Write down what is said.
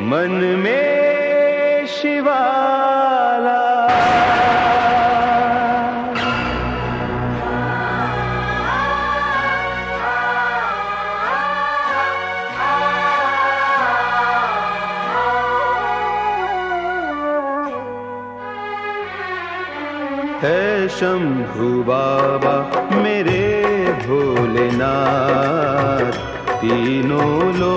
मन में शिवाला। है शंभू बाबा मेरे भोलेनाथ, तीनों लोग